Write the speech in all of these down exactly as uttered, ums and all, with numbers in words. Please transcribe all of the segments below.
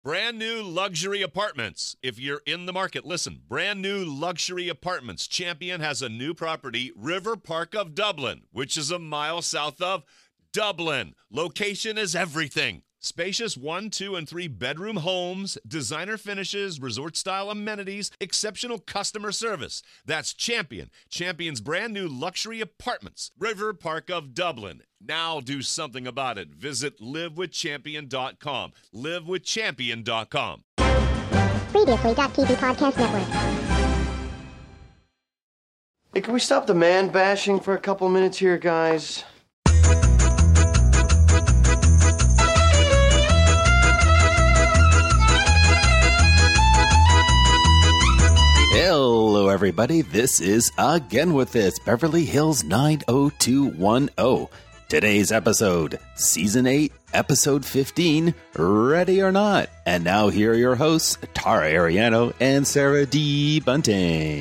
Brand new luxury apartments. If you're in the market, listen. Brand new luxury apartments. Champion has a new property, River Park of Dublin, which is a mile south of Dublin. Location is everything. Spacious one, two, and three bedroom homes, designer finishes, resort-style amenities, exceptional customer service. That's Champion. Champion's brand new luxury apartments. River Park of Dublin. Now do something about it. Visit live with champion dot com. live with champion dot com. Previously.T V Podcast Network. Hey, can we stop the man bashing for a couple minutes here, guys? Hello, everybody. This is Again With This, Beverly Hills nine oh two one oh. Today's episode, Season eight, Episode fifteen, Ready or Not. And now here are your hosts, Tara Ariano and Sarah D. Bunting.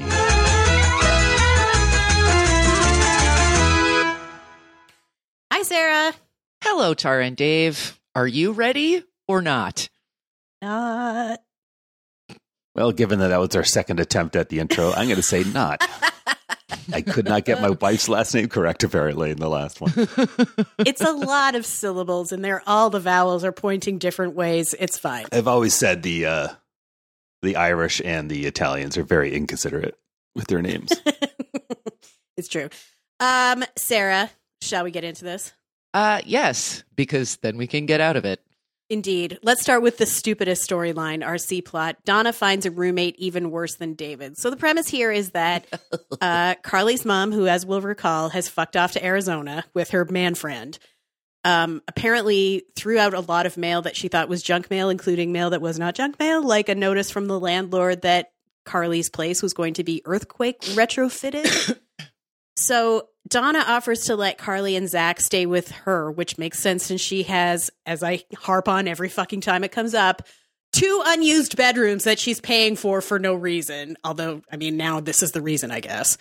Hi, Sarah. Hello, Tara and Dave. Are you ready or not? Not. Well, given that that was our second attempt at the intro, I'm going to say not. I could not get my wife's last name correct apparently in the last one. It's a lot of syllables, and they're all the vowels are pointing different ways. It's fine. I've always said the uh, the Irish and the Italians are very inconsiderate with their names. It's true. Um, Sarah, shall we get into this? Uh, yes, because then we can get out of it. Indeed. Let's start with the stupidest storyline, our C plot. Donna finds a roommate even worse than David. So the premise here is that uh, Carly's mom, who, as we'll recall, has fucked off to Arizona with her man friend, um, apparently threw out a lot of mail that she thought was junk mail, including mail that was not junk mail, like a notice from the landlord that Carly's place was going to be earthquake retrofitted. So Donna offers to let Carly and Zach stay with her, which makes sense since she has, as I harp on every fucking time it comes up, two unused bedrooms that she's paying for for no reason. Although, I mean, now this is the reason, I guess.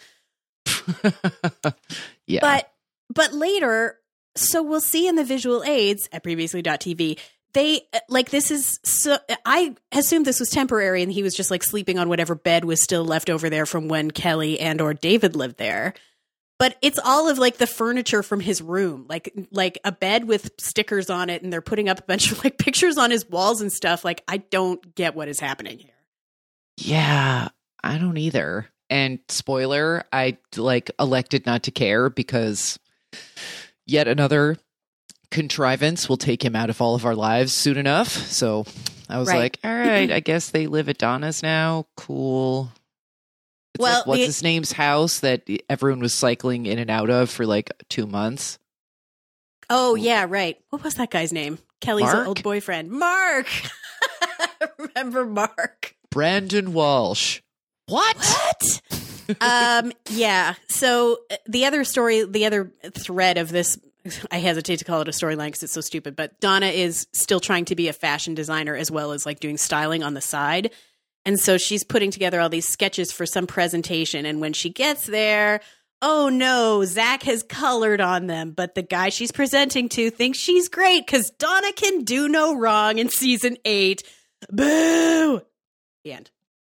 Yeah. But but later, so we'll see in the visual aids at previously.T V, they, like, this is, so I assumed this was temporary and he was just, like, sleeping on whatever bed was still left over there from when Kelly and or David lived there. But it's all of, like, the furniture from his room, like like a bed with stickers on it, and they're putting up a bunch of, like, pictures on his walls and stuff. Like, I don't get what is happening here. Yeah, I don't either. And spoiler, I, like, elected not to care because yet another contrivance will take him out of all of our lives soon enough. So I was Right. like, all right, I guess they live at Donna's now. Cool. It's Well, like, what's the- his name's house that everyone was cycling in and out of for like two months? Oh, yeah, right. What was that guy's name? Kelly's Mark? old boyfriend. Mark! Remember Mark? Brandon Walsh. What? What? um, yeah. So uh, the other story, the other thread of this, I hesitate to call it a storyline because it's so stupid, but Donna is still trying to be a fashion designer as well as like doing styling on the side. And so she's putting together all these sketches for some presentation. And when she gets there, oh no, Zach has colored on them. But the guy she's presenting to thinks she's great because Donna can do no wrong in season eight. Boo! The end.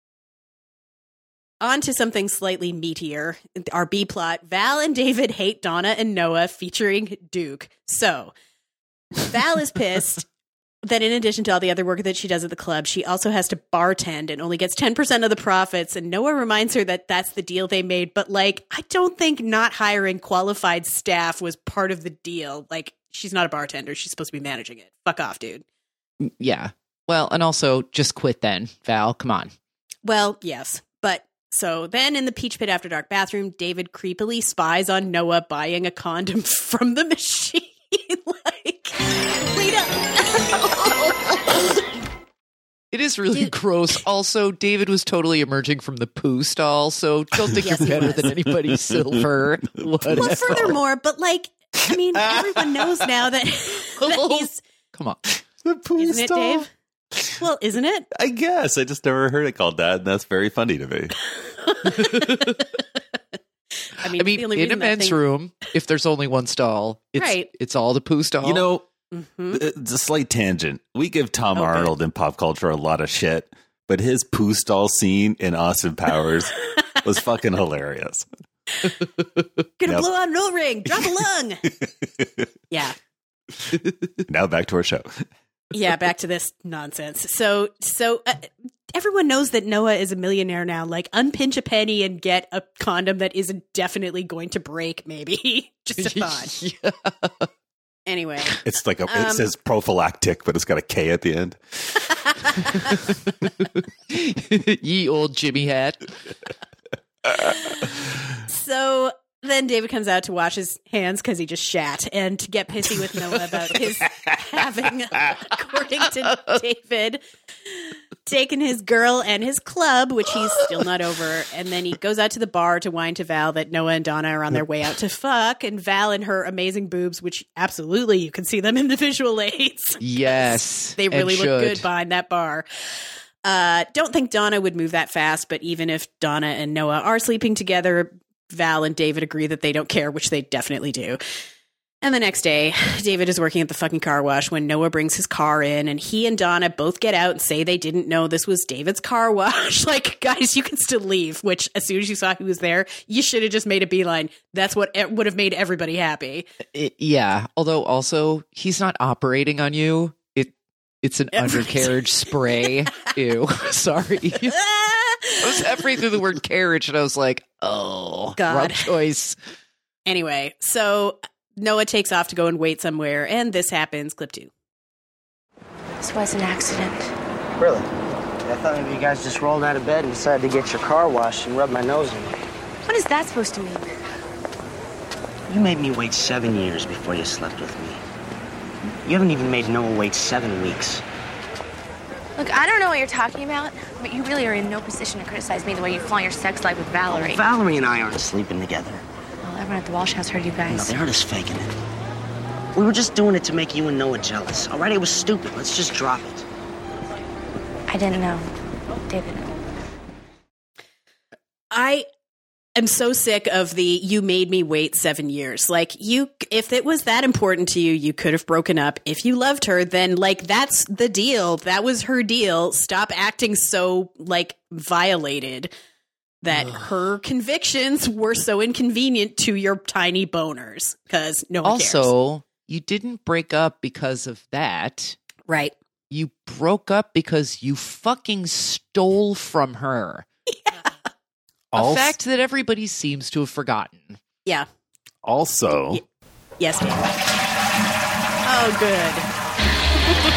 On to something slightly meatier. Our B plot, Val and David hate Donna and Noah featuring Duke. So Val is pissed that in addition to all the other work that she does at the club, she also has to bartend and only gets ten percent of the profits. And Noah reminds her that that's the deal they made. But, like, I don't think not hiring qualified staff was part of the deal. Like, she's not a bartender. She's supposed to be managing it. Fuck off, dude. Yeah. Well, and also just quit then, Val. Come on. Well, yes. But so then in the Peach Pit After Dark bathroom, David creepily spies on Noah buying a condom from the machine. Like, wait up. It is really Dude. gross. Also, David was totally emerging from the poo stall, so don't think Yes, you're he better was. than anybody, Silver. Whatever. Well, furthermore, but like, I mean, everyone knows now that, that he's, Come on. The poo isn't it, stall? Dave? Well, isn't it? I guess. I just never heard it called that, and that's very funny to me. I mean, I mean, the only in a reason that men's thing- room, if there's only one stall, it's, Right. it's all the poo stall. You know, Mm-hmm. It's a slight tangent. We give Tom Okay. Arnold in pop culture a lot of shit, but his poo stall scene in Austin Powers was fucking hilarious. Gonna Yep. blow out an O-ring. Drop a lung. Yeah. Now back to our show. Yeah, back to this nonsense. So, so uh, everyone knows that Noah is a millionaire now. Like, unpinch a penny and get a condom that isn't definitely going to break, maybe. Just a thought. Yeah. Anyway. It's like a, Um, it says prophylactic, but it's got a K at the end. Ye old Jimmy hat. So then David comes out to wash his hands because he just shat and to get pissy with Noah about his having, according to David, taken his girl and his club, which he's still not over. And then he goes out to the bar to whine to Val that Noah and Donna are on their way out to fuck. And Val and her amazing boobs, which absolutely you can see them in the visual aids. Yes. They really and look should. good behind that bar. Uh, don't think Donna would move that fast, but even if Donna and Noah are sleeping together, Val and David agree that they don't care, which they definitely do. And the next day, David is working at the fucking car wash when Noah brings his car in, and he and Donna both get out and say they didn't know this was David's car wash. Like, guys, you can still leave, which as soon as you saw who was there, you should have just made a beeline. That's what it would have made everybody happy. It- yeah. Although also, he's not operating on you. It It's an Yeah, right. undercarriage spray. Ew. Sorry. I was halfway through the word carriage and I was like, oh, God. wrong choice. Anyway, so Noah takes off to go and wait somewhere, and this happens. Clip two. This was an accident. Really? I thought maybe you guys just rolled out of bed and decided to get your car washed and rub my nose in it. What is that supposed to mean? You made me wait seven years before you slept with me. You haven't even made Noah wait seven weeks. Look, I don't know what you're talking about, but you really are in no position to criticize me the way you flaunt your sex life with Valerie. Valerie and I aren't sleeping together. Well, everyone at the Walsh house heard you No, guys. they heard us faking it. We were just doing it to make you and Noah jealous. All right, it was stupid. Let's just drop it. I didn't know. David. I am so sick of the you made me wait seven years. Like, you, if it was that important to you, you could have broken up. If you loved her, then like that's the deal. That was her deal. Stop acting so like violated that her convictions were so inconvenient to your tiny boners because no one cares. Also, you didn't break up because of that. Right. You broke up because you fucking stole from her. A Also, fact that everybody seems to have forgotten. Yeah. also Yes, David. Oh, good.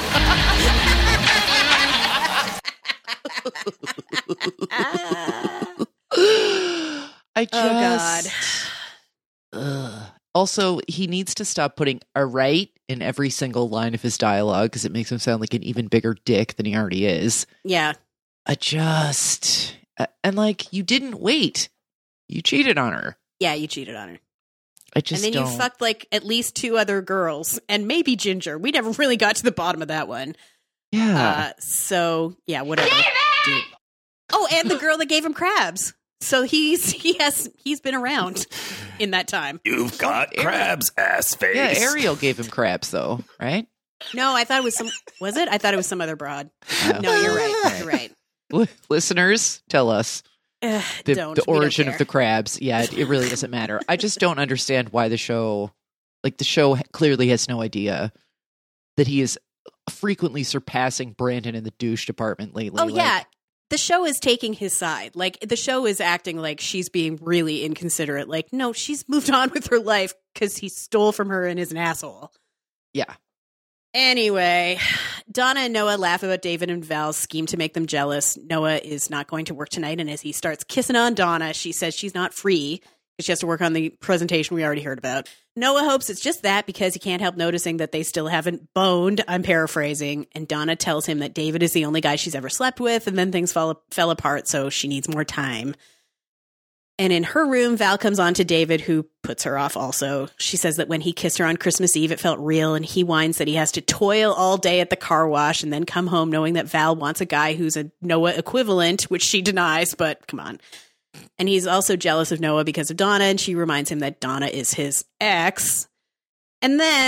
I just. Oh, God. Ugh. Also, he needs to stop putting a right in every single line of his dialogue because it makes him sound like an even bigger dick than he already is. Yeah. I just. uh, And like, you didn't wait. You cheated on her. Yeah, you cheated on her. I just and then don't. you fucked like at least two other girls and maybe Ginger. We never really got to the bottom of that one. yeah. Uh, so yeah, whatever. Dude. Oh, and the girl that gave him crabs. So he's he has he's been around in that time. you've got crabs, ass face. yeah, Ariel gave him crabs though, right? No, I thought it was some. Was it? I thought it was some other broad. Oh. No, you're right. You're right. L- listeners, tell us Ugh, the, don't. the We don't origin of care. the crabs. Yeah, it, it really doesn't matter. I just don't understand why the show, like the show clearly has no idea that he is frequently surpassing Brandon in the douche department lately. Oh Like, yeah, the show is taking his side. Like the show is acting like she's being really inconsiderate. Like no, she's moved on with her life because he stole from her and is an asshole. yeah. Anyway, Donna and Noah laugh about David and Val's scheme to make them jealous. Noah is not going to work tonight, and as he starts kissing on Donna, she says she's not free because she has to work on the presentation we already heard about. Noah hopes it's just that because he can't help noticing that they still haven't boned. I'm paraphrasing. And Donna tells him that David is the only guy she's ever slept with, and then things fall, fell apart, so she needs more time. And in her room, Val comes on to David, who puts her off also. She says that when he kissed her on Christmas Eve, it felt real, and he whines that he has to toil all day at the car wash and then come home knowing that Val wants a guy who's a Noah equivalent, which she denies, but come on. And he's also jealous of Noah because of Donna, and she reminds him that Donna is his ex. And then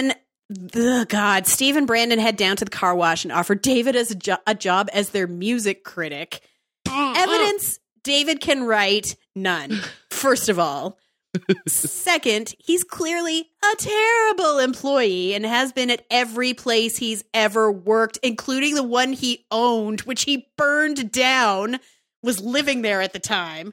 Ugh, God, Steve and Brandon head down to the car wash and offer David as a, jo- a job as their music critic. Evidence David can write, none. First of all. Second, he's clearly a terrible employee and has been at every place he's ever worked, including the one he owned, which he burned down, was living there at the time.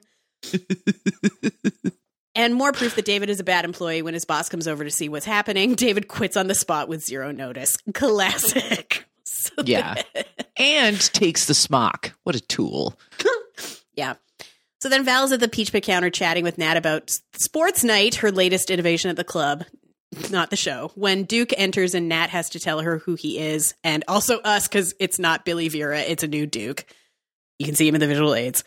And more proof that David is a bad employee when his boss comes over to see what's happening. David quits on the spot with zero notice. Classic. So Yeah. And takes the smock. What a tool. Yeah. So then Val's at the Peach Pit counter chatting with Nat about Sports Night, her latest innovation at the club, not the show. When Duke enters and Nat has to tell her who he is, and also us, because it's not Billy Vera, it's a new Duke. You can see him in the visual aids.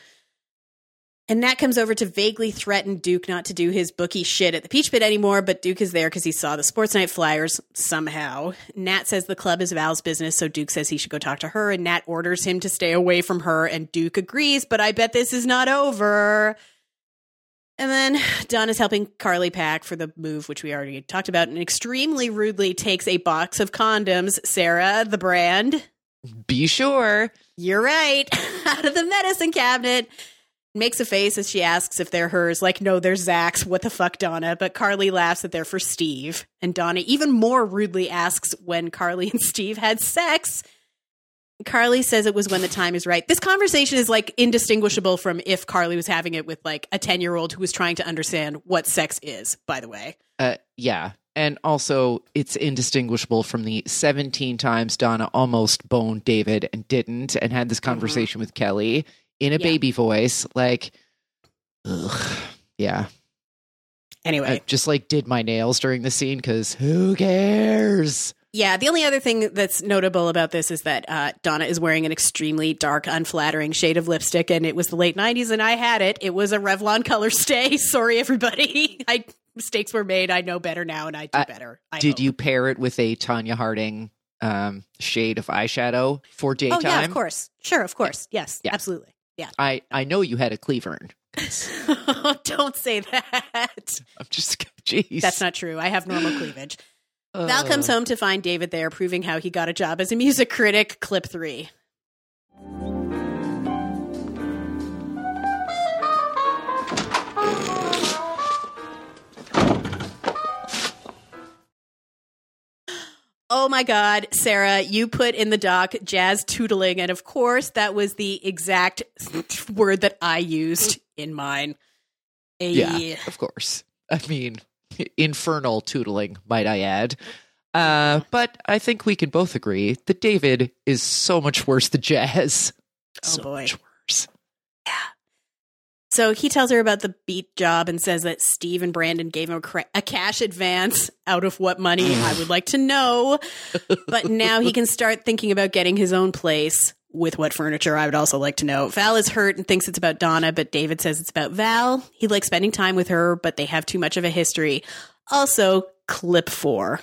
And Nat comes over to vaguely threaten Duke not to do his bookie shit at the Peach Pit anymore, but Duke is there because he saw the Sports Night flyers somehow. Nat says the club is Val's business, so Duke says he should go talk to her, and Nat orders him to stay away from her, and Duke agrees, but I bet this is not over. And then Don is helping Carly pack for the move, which we already talked about, and extremely rudely takes a box of condoms. Sarah, the brand. Be sure. You're right. Out of the medicine cabinet. Makes a face as she asks if they're hers, like, no, they're Zach's. What the fuck, Donna? But Carly laughs that they're for Steve. And Donna even more rudely asks when Carly and Steve had sex. Carly says it was when the time is right. This conversation is, like, indistinguishable from if Carly was having it with, like, a ten-year-old who was trying to understand what sex is, by the way. Uh, yeah. And also, it's indistinguishable from the seventeen times Donna almost boned David and didn't, and had this conversation mm-hmm. with Kelly in a yeah. baby voice. Like, ugh. Yeah. Anyway. I just, like, did my nails during the scene, because who cares? Yeah, the only other thing that's notable about this is that uh, Donna is wearing an extremely dark, unflattering shade of lipstick, and it was the late nineties, and I had it. It was a Revlon color stay. Sorry, everybody. I mistakes were made. I know better now, and I do uh, better. I did hope. you pair it with a Tanya Harding um, shade of eyeshadow for daytime? Oh, yeah, of course. Sure, of course. Yes, yeah. absolutely. Yeah. I, I know you had a cleavern. Don't say that. I'm just, jeez. That's not true. I have normal cleavage. Uh, Val comes home to find David there, proving how he got a job as a music critic. Clip three. Oh my God, Sarah, you put in the doc jazz tootling, and of course that was the exact word that I used in mine. A- yeah, of course. I mean, infernal tootling, might I add. Uh, but I think we can both agree that David is so much worse than Jazz. Oh so boy. much worse. Yeah. So he tells her about the beat job and says that Steve and Brandon gave him a, cra- a cash advance. Out of what money, I would like to know. But now he can start thinking about getting his own place. With what furniture, I would also like to know. Val is hurt and thinks it's about Donna, but David says it's about Val. He likes spending time with her, but they have too much of a history. Also, clip four.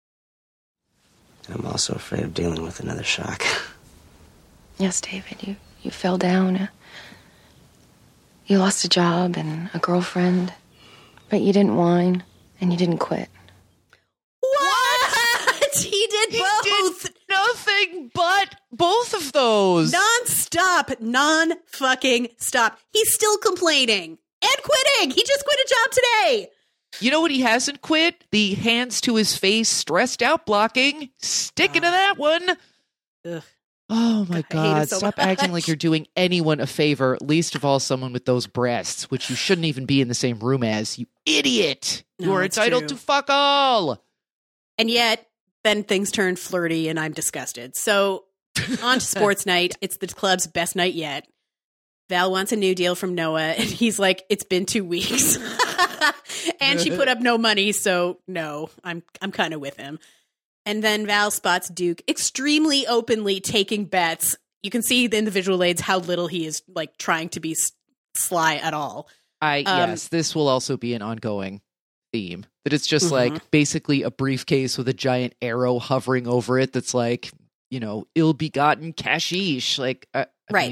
I'm also afraid of dealing with another shock. Yes, David, you, you fell down. You lost a job and a girlfriend, but you didn't whine and you didn't quit. What? He did He both. did nothing but both of those. Non-stop. Non-fucking stop. He's still complaining and quitting. He just quit a job today. You know what he hasn't quit? The hands to his face, stressed out blocking. Sticking to that one. Ugh. Oh my God, I hate it God. so Stop much. acting like you're doing anyone a favor, least of all someone with those breasts, which you shouldn't even be in the same room as. You idiot. No, you are it's entitled true. to fuck all. And yet, then things turn flirty and I'm disgusted. So, on to sports night. It's the club's best night yet. Val wants a new deal from Noah, and he's like, it's been two weeks. And she put up no money, so no, I'm I'm kind of with him. And then Val spots Duke extremely openly taking bets. You can see in the visual aids how little he is like trying to be s- sly at all. I Um, yes, this will also be an ongoing theme. That it's just Mhm. like basically a briefcase with a giant arrow hovering over it that's like, you know, ill-begotten cashish. Like, I, I Right. mean,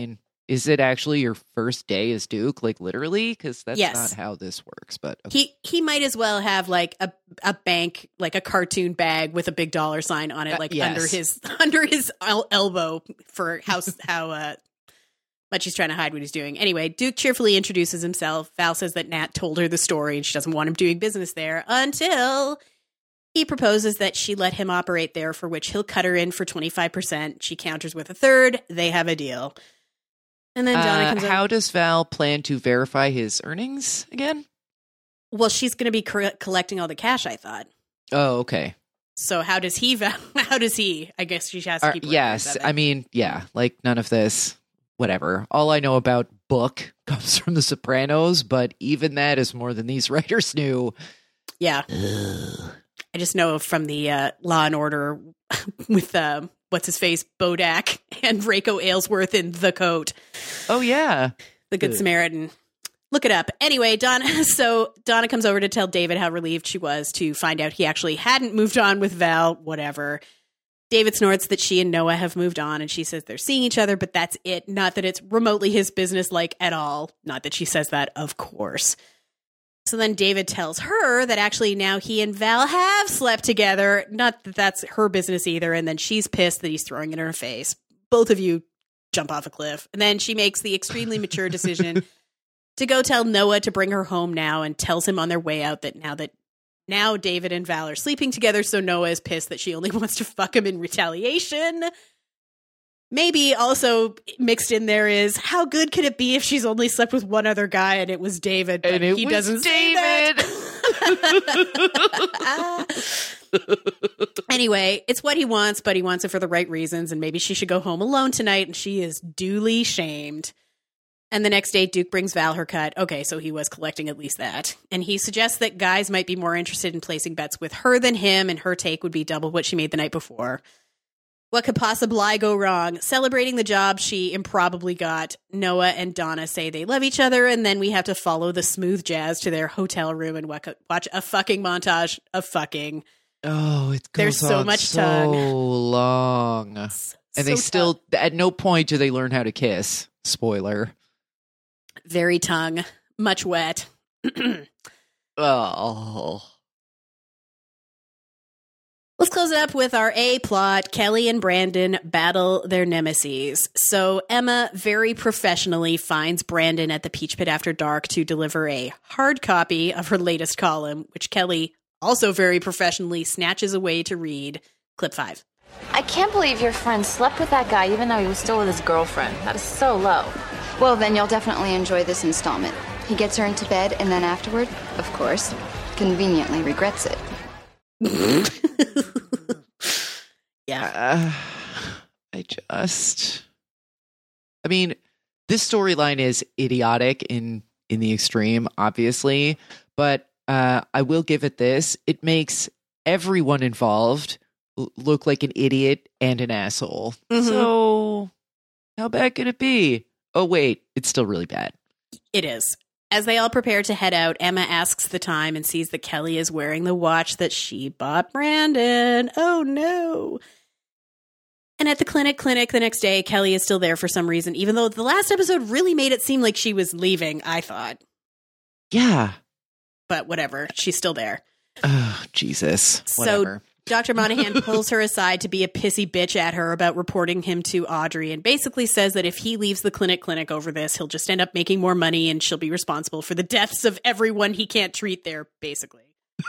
is it actually your first day as Duke? Like literally? Because that's Yes. not how this works. But okay. He he might as well have like a a bank, like a cartoon bag with a big dollar sign on it, Uh, like yes. under his under his el- elbow for how how uh, much he's trying to hide what he's doing. Anyway, Duke cheerfully introduces himself. Val says that Nat told her the story and she doesn't want him doing business there until he proposes that she let him operate there, for which he'll cut her in for twenty-five percent. She counters with a third. They have a deal. And then Donna Uh, comes over. how does Val plan to verify his earnings again? Well, she's going to be cor- collecting all the cash, I thought. Oh, okay. So how does he? va- How does he? I guess she has to Uh, keep. records yes, of it. I mean, yeah, like none of this, whatever. All I know about Book comes from The Sopranos, but even that is more than these writers knew. yeah. I just know from the uh, Law and Order with uh, what's his face, Bodak and Rako Aylesworth in The Coat, Oh, yeah. The Good Ugh. Samaritan. Look it up. Anyway, Donna. So Donna comes over to tell David how relieved she was to find out he actually hadn't moved on with Val. Whatever. David snorts that she and Noah have moved on, and she says they're seeing each other, but that's it. Not that it's remotely his business, like at all. Not that she says that, of course. So then David tells her that actually now he and Val have slept together. Not that that's her business either. And then she's pissed that he's throwing it in her face. Both of you jump off a cliff. And then she makes the extremely mature decision to go tell Noah to bring her home now, and tells him on their way out that now that now David and Val are sleeping together. So Noah is pissed that she only wants to fuck him in retaliation. Maybe also mixed in there is, how good could it be if she's only slept with one other guy and it was David, but And it he was doesn't say David. that. Anyway, it's what he wants, but he wants it for the right reasons, and maybe she should go home alone tonight, and she is duly shamed. And the next day, Duke brings Val her cut. Okay, so he was collecting at least that. And he suggests that guys might be more interested in placing bets with her than him, and her take would be double what she made the night before. What could possibly go wrong? Celebrating the job she improbably got, Noah and Donna say they love each other, and then we have to follow the smooth jazz to their hotel room and watch a fucking montage of fucking. Oh, it goes There's so on much so tongue. long. And So they still, tongue. at no point do they learn how to kiss. Spoiler. Very tongue, much wet. Oh. Let's close it up with our A plot. Kelly and Brandon battle their nemesis. So Emma very professionally finds Brandon at the Peach Pit after dark to deliver a hard copy of her latest column, which Kelly also very professionally snatches away to read. Clip five. I can't believe your friend slept with that guy even though he was still with his girlfriend. That is so low. Well, then you'll definitely enjoy this installment. He gets her into bed, and then afterward, of course, conveniently regrets it. Yeah. Uh, I just, I mean, this storyline is idiotic in in the extreme, obviously, but uh, I will give it this: it makes everyone involved l- look like an idiot and an asshole. Mhm. So, how bad could it be? Oh wait, it's still really bad. It is. As they all prepare to head out, Emma asks the time and sees that Kelly is wearing the watch that she bought Brandon. Oh no. And at the clinic clinic the next day, Kelly is still there for some reason, even though the last episode really made it seem like she was leaving, I thought. Yeah. But whatever, she's still there. Oh, Jesus. So Whatever. Doctor Monahan pulls her aside to be a pissy bitch at her about reporting him to Audrey, and basically says that if he leaves the clinic clinic over this, he'll just end up making more money and she'll be responsible for the deaths of everyone he can't treat there, basically.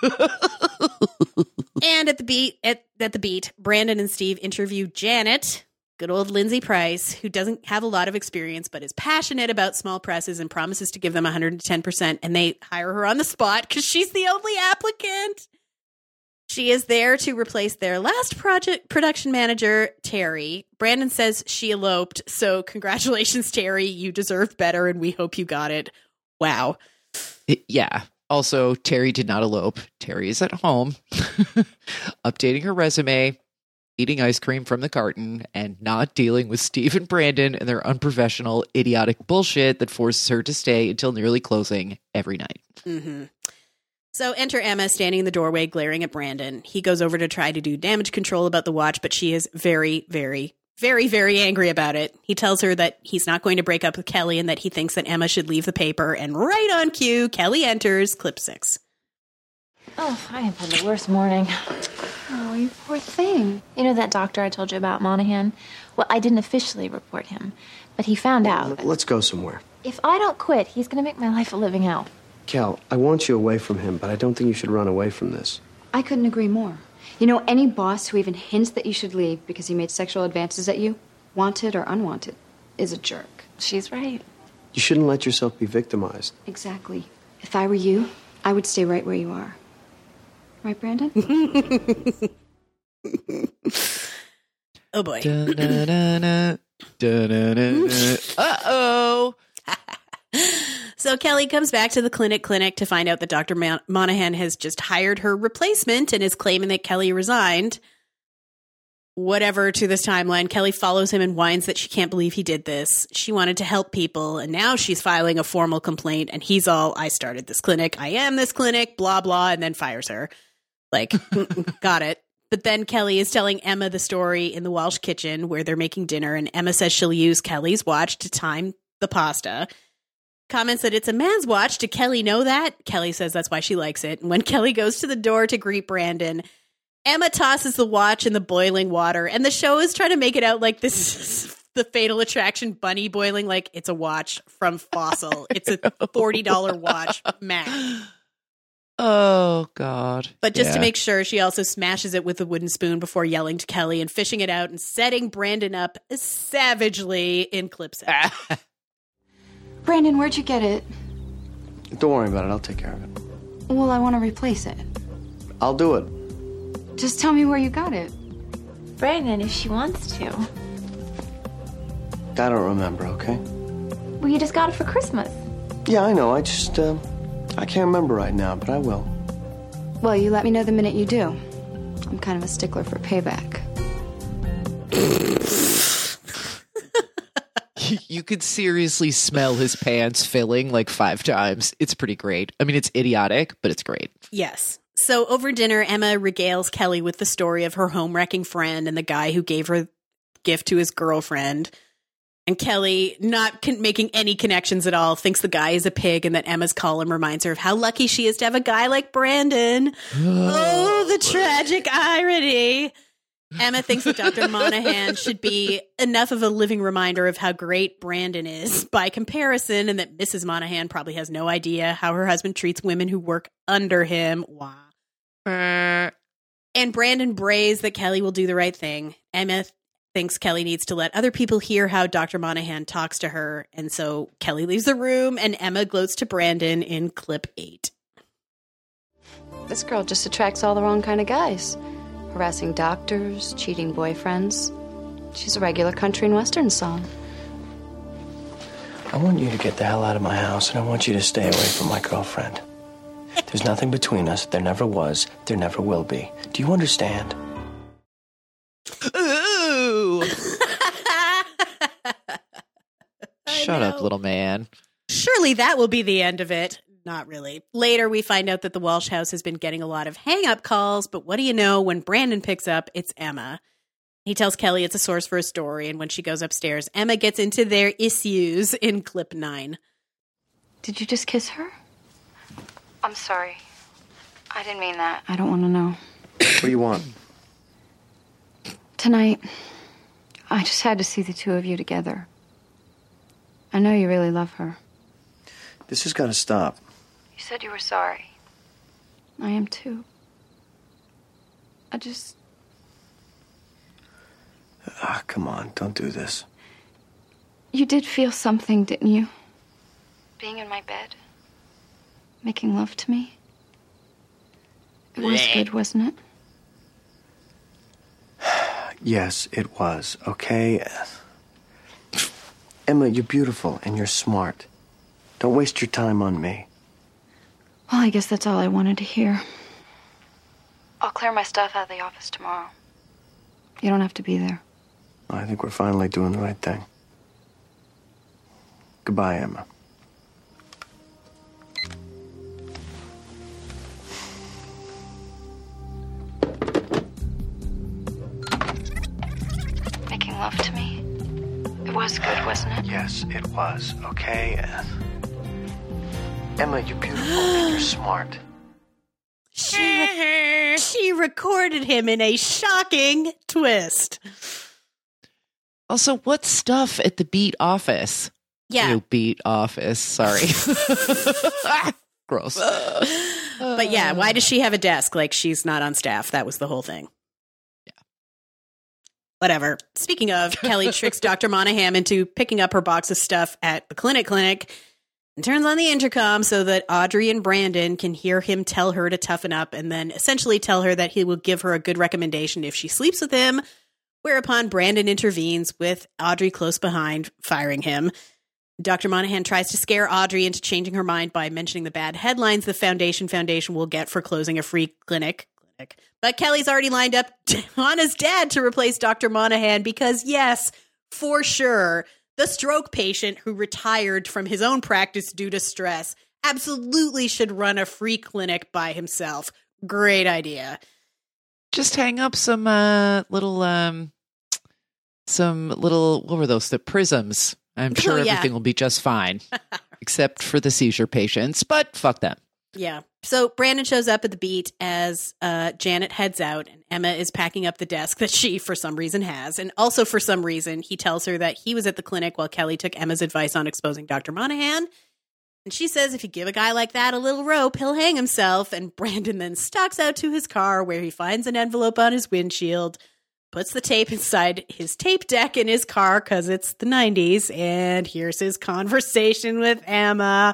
And at the beat at, at the beat, Brandon and Steve interview Janet, good old Lindsay Price, who doesn't have a lot of experience but is passionate about small presses and promises to give them one hundred ten percent, and they hire her on the spot because she's the only applicant. She is there to replace their last project production manager, Terry. Brandon says she eloped, so congratulations, Terry. You deserved better, and we hope you got it. Wow. It- yeah. Also, Terry did not elope. Terry is at home, updating her resume, eating ice cream from the carton, and not dealing with Steve and Brandon and their unprofessional, idiotic bullshit that forces her to stay until nearly closing every night. Mm-hmm. So enter Emma standing in the doorway glaring at Brandon. He goes over to try to do damage control about the watch, but she is very, very, very, very angry about it. He tells her that he's not going to break up with Kelly and that he thinks that Emma should leave the paper. And right on cue, Kelly enters, clip six. Oh, I have had the worst morning. Oh, you poor thing. You know that doctor I told you about, Monahan? Well, I didn't officially report him, but he found out. Let's go somewhere. If I don't quit, he's going to make my life a living hell. Cal, I want you away from him, but I don't think you should run away from this. I couldn't agree more. You know, any boss who even hints that you should leave because he made sexual advances at you, wanted or unwanted, is a jerk. She's right. You shouldn't let yourself be victimized. Exactly. If I were you, I would stay right where you are. Right, Brandon? Oh, boy. Uh-oh. So Kelly comes back to the clinic clinic to find out that Doctor Mon- Monahan has just hired her replacement and is claiming that Kelly resigned. Whatever to this timeline, Kelly follows him and whines that she can't believe he did this. She wanted to help people, and now she's filing a formal complaint, and he's all, I started this clinic, I am this clinic, blah, blah, and then fires her. Like, got it. But then Kelly is telling Emma the story in the Walsh kitchen where they're making dinner, and Emma says she'll use Kelly's watch to time the pasta. Comments that it's a man's watch. Did Kelly know that? Kelly says that's why she likes it. And when Kelly goes to the door to greet Brandon, Emma tosses the watch in the boiling water. And the show is trying to make it out like this is the Fatal Attraction bunny boiling, like it's a watch from Fossil. It's a forty dollars watch, max. Oh, God. But just yeah. to make sure, she also smashes it with a wooden spoon before yelling to Kelly and fishing it out and setting Brandon up savagely in clip set. Brandon, where'd you get it? Don't worry about it. I'll take care of it. Well, I want to replace it. I'll do it. Just tell me where you got it. Brandon, if she wants to. I don't remember, okay? Well, you just got it for Christmas. Yeah, I know. I just, uh, I can't remember right now, but I will. Well, you let me know the minute you do. I'm kind of a stickler for payback. You could seriously smell his pants filling like five times. It's pretty great. I mean, it's idiotic, but it's great. Yes. So over dinner, Emma regales Kelly with the story of her home-wrecking friend and the guy who gave her gift to his girlfriend. And Kelly, not con- making any connections at all, thinks the guy is a pig and that Emma's column reminds her of how lucky she is to have a guy like Brandon. Oh, the tragic irony. Emma thinks that Doctor Monahan should be enough of a living reminder of how great Brandon is by comparison, and that Missus Monahan probably has no idea how her husband treats women who work under him. Wah. And Brandon brays that Kelly will do the right thing. Emma thinks Kelly needs to let other people hear how Doctor Monahan talks to her, and so Kelly leaves the room, and Emma gloats to Brandon in clip eight. This girl just attracts all the wrong kind of guys. Harassing doctors, cheating boyfriends. She's a regular country and western song. I want you to get the hell out of my house, and I want you to stay away from my girlfriend. There's nothing between us. There never was. There never will be. Do you understand? Ooh. Shut up, little man. Surely that will be the end of it. Not really. Later, we find out that the Walsh house has been getting a lot of hang-up calls, but what do you know? When Brandon picks up, it's Emma. He tells Kelly it's a source for a story, and when she goes upstairs, Emma gets into their issues in clip nine. Did you just kiss her? I'm sorry. I didn't mean that. I don't want to know. What do you want? Tonight, I just had to see the two of you together. I know you really love her. This has got to stop. You said you were sorry. I am too. I just... Ah, come on, don't do this. You did feel something, didn't you? Being in my bed. Making love to me. It was good, wasn't it? Yes, it was, okay? Emma, you're beautiful and you're smart. Don't waste your time on me. Well, I guess that's all I wanted to hear. I'll clear my stuff out of the office tomorrow. You don't have to be there. I think we're finally doing the right thing. Goodbye, Emma. Making love love to me? It was good, wasn't it? Yes, it was. Okay. Emma, you're beautiful and you're smart. She, re- she recorded him in a shocking twist. Also, what stuff at the Beat office? Yeah. Ew, Beat office. Sorry. Gross. But yeah, why does she have a desk? Like she's not on staff. That was the whole thing. Yeah. Whatever. Speaking of, Kelly tricks Doctor Monahan into picking up her box of stuff at the clinic clinic and turns on the intercom so that Audrey and Brandon can hear him tell her to toughen up and then essentially tell her that he will give her a good recommendation if she sleeps with him, whereupon Brandon intervenes with Audrey close behind, firing him. Doctor Monahan tries to scare Audrey into changing her mind by mentioning the bad headlines the Foundation Foundation will get for closing a free clinic. clinic. But Kelly's already lined up Anna's dad to replace Doctor Monahan because, yes, for sure, the stroke patient who retired from his own practice due to stress absolutely should run a free clinic by himself. Great idea. Just hang up some uh, little, um, some little, what were those? The prisms. I'm sure Oh, yeah. everything will be just fine, except for the seizure patients, but fuck them. Yeah. So Brandon shows up at the Beat as uh, Janet heads out, and Emma is packing up the desk that she, for some reason, has. And also, for some reason, he tells her that he was at the clinic while Kelly took Emma's advice on exposing Doctor Monahan. And she says if you give a guy like that a little rope, he'll hang himself. And Brandon then stalks out to his car where he finds an envelope on his windshield, puts the tape inside his tape deck in his car because it's the nineties, and here's his conversation with Emma.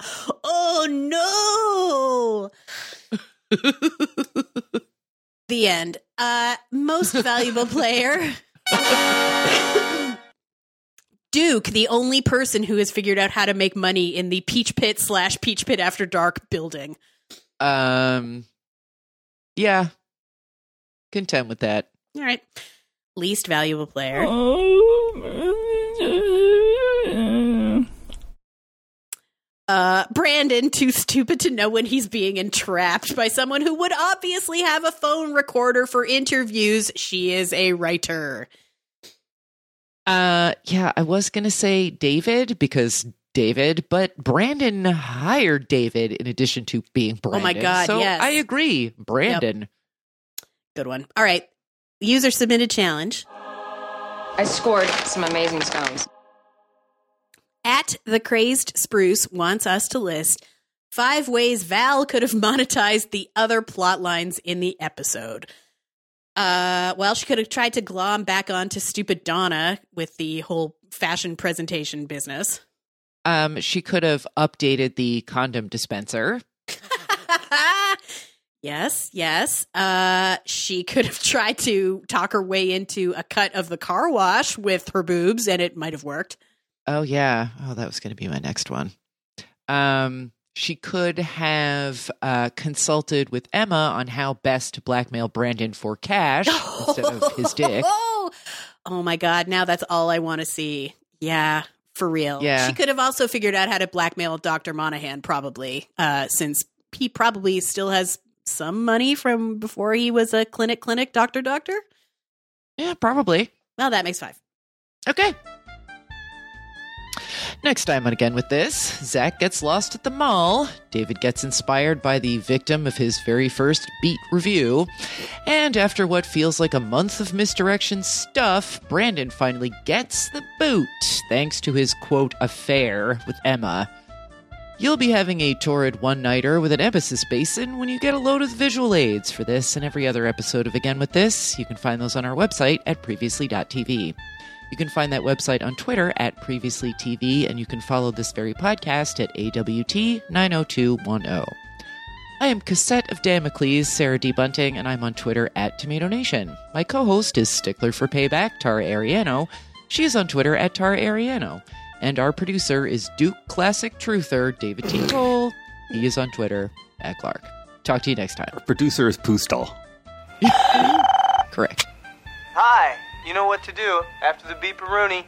Oh, no! The end. Uh, most valuable player. Duke, the only person who has figured out how to make money in the Peach Pit slash Peach Pit After Dark building. Um, yeah. Content with that. All right. Least valuable player. Uh, Brandon, too stupid to know when he's being entrapped by someone who would obviously have a phone recorder for interviews. She is a writer. Uh, yeah, I was going to say David because David, but Brandon hired David in addition to being Brandon. Oh my God, so yes. I agree. Brandon. Yep. Good one. All right. User submitted challenge. I scored some amazing stones. At the Crazed Spruce wants us to list five ways Val could have monetized the other plot lines in the episode. Uh, well, she could have tried to glom back onto stupid Donna with the whole fashion presentation business. Um, she could have updated the condom dispenser. Yes, yes. Uh, she could have tried to talk her way into a cut of the car wash with her boobs, and it might have worked. Oh, yeah. Oh, that was going to be my next one. Um, she could have uh, consulted with Emma on how best to blackmail Brandon for cash instead of his dick. Oh, my God. Now that's all I want to see. Yeah, for real. Yeah. She could have also figured out how to blackmail Doctor Monahan, probably, uh, since he probably still has some money from before he was a clinic clinic doctor doctor. Yeah, probably. Well, that makes five. Okay. Next time on Again with This, Zach gets lost at the mall, David gets inspired by the victim of his very first Beat review, and after what feels like a month of misdirection stuff, Brandon finally gets the boot, thanks to his, quote, affair with Emma. You'll be having a torrid one-nighter with an emphasis basin when you get a load of visual aids for this and every other episode of Again with This. You can find those on our website at previously dot t v. You can find that website on Twitter at previously t v, and you can follow this very podcast at A W T nine oh two one oh. I am Cassette of Damocles, Sarah D. Bunting, and I'm on Twitter at Tomato Nation. My co-host is Stickler for Payback, Tara Ariano. She is on Twitter at Tara Ariano. And our producer is Duke Classic Truther, David T. Cole. He is on Twitter at Clark. Talk to you next time. Our producer is Poostal. Correct. Hi, you know what to do after the beeparoonie.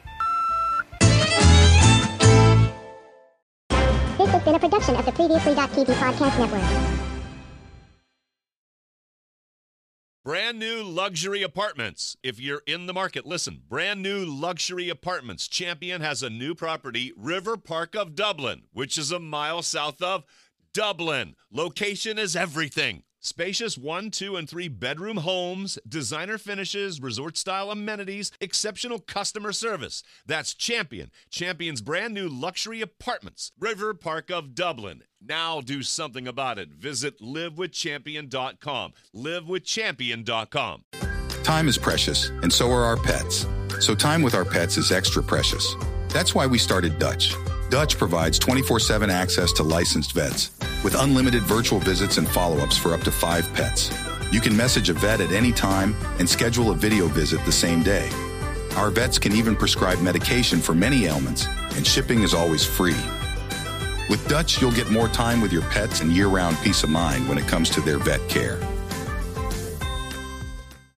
This has been a production of the Previously dot T V Podcast Network. Brand new luxury apartments. If you're in the market, listen. Brand new luxury apartments. Champion has a new property, River Park of Dublin, which is a mile south of Dublin. Location is everything. Spacious one, two, and three bedroom homes, designer finishes, resort-style amenities, exceptional customer service. That's Champion. Champion's brand new luxury apartments, River Park of Dublin. Now do something about it. Visit live with champion dot com. live with champion dot com. Time is precious, and so are our pets. So time with our pets is extra precious. That's why we started Dutch. Dutch provides twenty-four seven access to licensed vets with unlimited virtual visits and follow-ups for up to five pets. You can message a vet at any time and schedule a video visit the same day. Our vets can even prescribe medication for many ailments, and shipping is always free. With Dutch, you'll get more time with your pets and year-round peace of mind when it comes to their vet care.